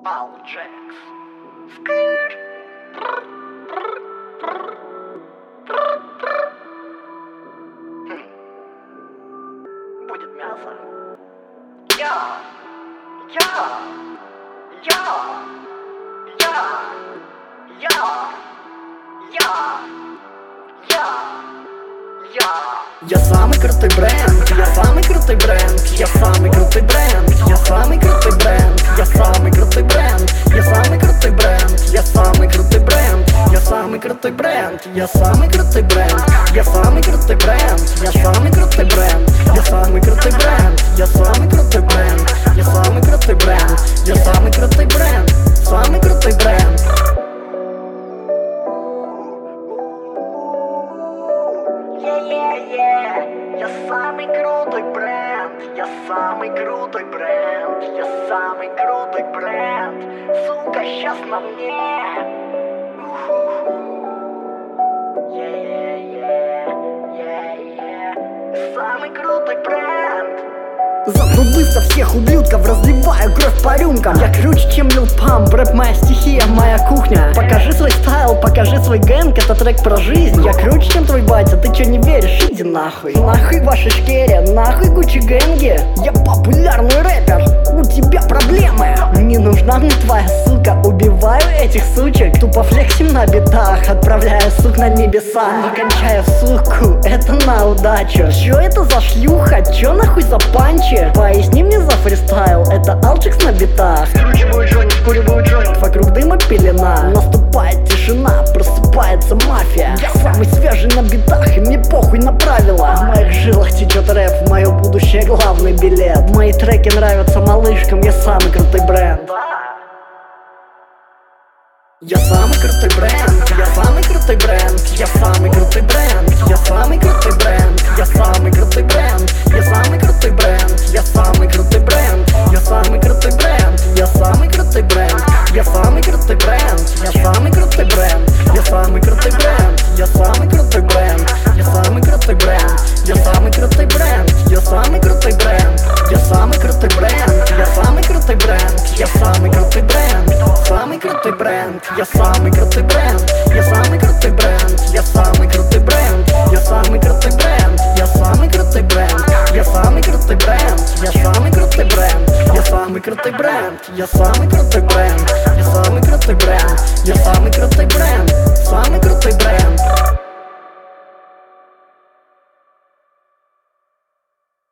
Пау Джекс. Скыр. Будет мясо. Я. Я самый крутой бренд, я самый крутой бренд, я самый крутой бренд, я самый крутой бренд, я самый крутой бренд, я самый крутой бренд, я самый крутой бренд, я самый крутой бренд, я самый крутой бренд, я самый крутой бренд, я самый крутой бренд, я самый крутой бренд, я самый крутой бренд, я самый крутой бренд, я самый крутой бренд, самый крутой бренд. Я самый крутой бренд, я самый крутой бренд, я самый крутой бренд, сука, щас на мне. Самый крутой бренд. Зато быстро всех ублюдков разливаю кровь по рюмкам. Я круче, чем Лил Памп, рэп моя стихия, моя кухня. Покажи свой стайл, покажи свой гэнг, это трек про жизнь. Я круче, чем твой батя, ты чё не веришь? Иди нахуй. Нахуй ваши шкере, нахуй Гуччи гэнги. Я популярный рэпер, у тебя проблемы. Не нужна мне твоя сука, убиваю этих сучек. Тупо флексим на битах, отправляя сук на небеса. Но кончаю суку, это на удачу. Чё это за шлюха, чё нахуй за панчи? Поясни мне за фристайл, это Алчикс на битах. Скручиваю джойнт, вкуриваю джойнт. Вокруг дыма пелена, наступает тишина, просыпается мафия. Я самый свежий на битах, и мне похуй на правила. В моих жилах течет рэп, в мое будущее главный билет. Мои треки нравятся малышкам, я самый крутой бренд. Я самый крутой бренд, я самый крутой бренд, я самый крутой бренд, я самый крутой бренд, я самый крутой бренд, я самый крутой бренд, я самый крутой бренд, я самый крутой бренд, я самый крутой бренд, я самый крутой бренд, я самый крутой бренд, я самый крутой бренд, я самый крутой бренд, я самый крутой бренд, я самый крутой бренд, я самый крутой бренд, я самый крутой бренд, я самый крутой бренд, я самый крутой бренд, самый крутой бренд. Я самый крутой бренд, я самый крутой бренд, я самый крутой бренд, я самый крутой бренд, я самый крутой бренд, я самый крутой бренд, я самый крутой бренд, я самый крутой бренд, я самый крутой бренд, я самый крутой бренд, я самый крутой бренд.